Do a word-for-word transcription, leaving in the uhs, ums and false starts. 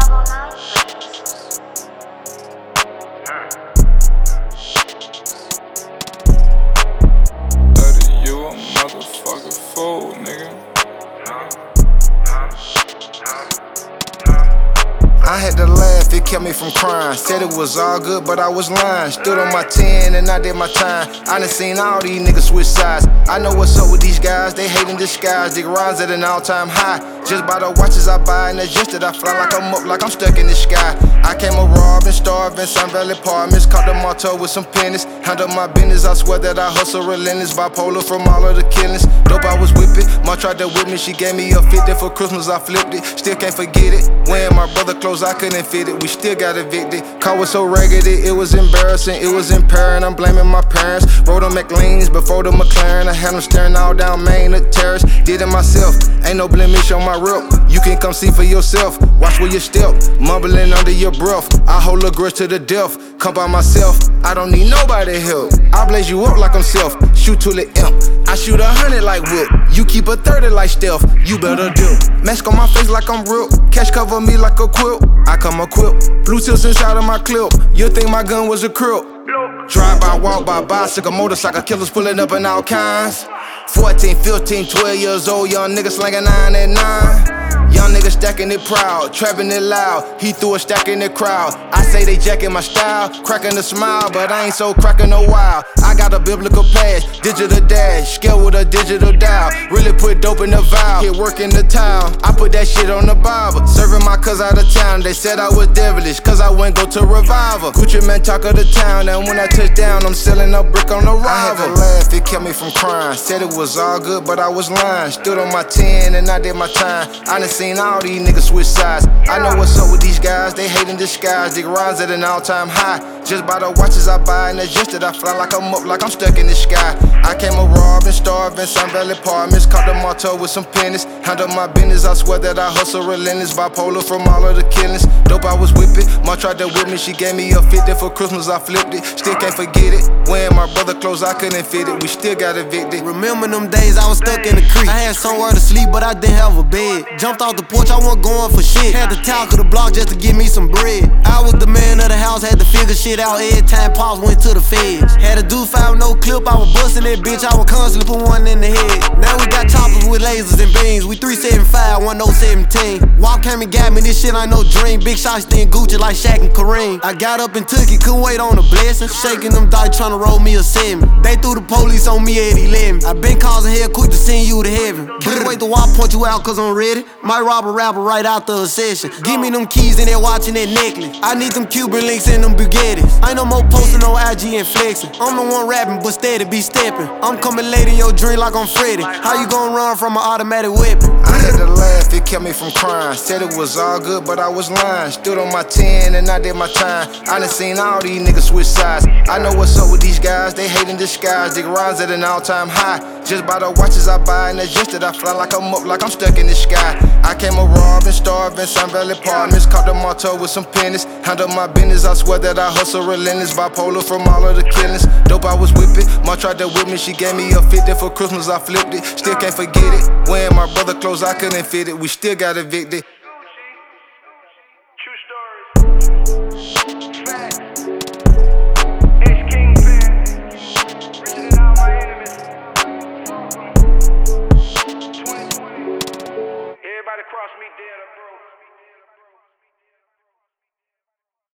Level nine, please. thirty, you a motherfucker fool, nigga. I had to laugh, it kept me from crying. Said it was all good, but I was lying. Stood on my ten and I did my time. I done seen all these niggas switch sides. I know what's up with these guys, they hate in disguise. Dig rhymes at an all-time high. Just by the watches I buy and adjusted, I fly like I'm up, like I'm stuck in the sky. I came a robbing, starving, Sun Valley Apartments. Caught the motto with some pennies. Handle my business, I swear that I hustle relentless. Bipolar from all of the killings. Dope I was whipping, Ma tried to whip me. She gave me a fifty for Christmas, I flipped it. Still can't forget it. Wearing my brother clothes, I couldn't fit it. We still got evicted. Car was so raggedy, it was embarrassing. It was impairing, I'm blaming my parents. Rode on McLean's before the McLaren. I had them staring all down Main, the terrace. Did it myself, ain't no blemish on my rip. You can come see for yourself. Watch where you step, mumbling under your breath. I hold a grudge to the death. Come by myself, I don't need nobody help. I blaze you up like I'm self. Shoot till it imp. I shoot a hundred like Whip. You keep a thirty like Steph. You better do. Mask on my face like I'm real. Cash cover me like a quilt. I come equipped. Blue tips inside of my clip. You think my gun was a crib? Drive by, walk by, bicycle, motorcycle, killers pulling up in all kinds. fourteen, fifteen, twelve years old, young niggas slanging nine at nine. Young niggas stacking it proud, trapping it loud. He threw a stack in the crowd. I say they jacking my style, cracking a smile, but I ain't so cracking a while. I got a biblical pass, digital dash, scale with a digital dial. Really put dope in the vial, hit work in the town. I put that shit on the Bible. Serving my cuz out of town, they said I was devilish, cause I went go to revival. Gucci man talk of the town, and when I touch down, I'm selling a brick on the rival. I had to laugh, it kept me from crying. Said it was all good, but I was lying. Stood on my ten and I did my time. I done seen all these niggas switch sides. I know what's up with these guys, they hate in disguise. Dig rhymes at an all-time high. Just by the watches I buy and adjusted, I fly like I'm up, like I'm stuck in the sky. I came a robbing, starving, Sun Valley Apartments. Caught the motto with some pennies. Handle my business, I swear that I hustle relentless. Bipolar from all of the killings. Dope I was whipping, Ma tried to whip me. She gave me a fifty for Christmas, I flipped it. Still can't forget it. Wearing my brother clothes, I couldn't fit it. We still got evicted. Remember them days I was stuck in the creek. I had somewhere to sleep, but I didn't have a bed. Jumped off the porch, I wasn't going for shit. Had to talk to the block just to give me some bread. I was the man of the house, had to figure shit out every time Pops went to the feds. Had a do five no clip, I was busting that bitch, I was constantly put one in the head. Now we got choppers with lasers and beams. We three seventy-five, one oh seventeen. Walk came and got me, this shit ain't no dream. Big shots then Gucci like Shaq and Kareem. I got up and took it, couldn't wait on a blessing. Shaking them dice, tryna roll me a semi. They threw the police on me at eleven. I been causing hell quick to send you to heaven. Can't wait to walk point you out cause I'm ready. Might rob a rapper right after a session. Give me them keys and they watching that necklace. I need them Cuban links and them Bugattis. Ain't no more posting on I G and flexing. I'm the one rapping but steady be stepping. I'm coming late in your dream like I'm Freddy. How you gon' run from an automatic weapon? I had to laugh, it kept me from crying. Said it was all good, but I was lying. Stood on my ten and I did my time. I done seen all these niggas switch sides. I know what's up with these guys, they hate in disguise. Dig rhymes at an all-time high. Just by the watches I buy and adjusted, I fly like I'm up, like I'm stuck in the sky. I came a robbing, starving, Sun Valley Apartments. Caught the motto with some pennies. Handle my business, I swear that I hustle relentless. Bipolar from all of the killings. Dope I was whipping, Ma tried to whip me. She gave me a fifty for Christmas, I flipped it. Still can't forget it. Wearing my brother clothes, I couldn't fit it. We still got evicted. True story. Facts.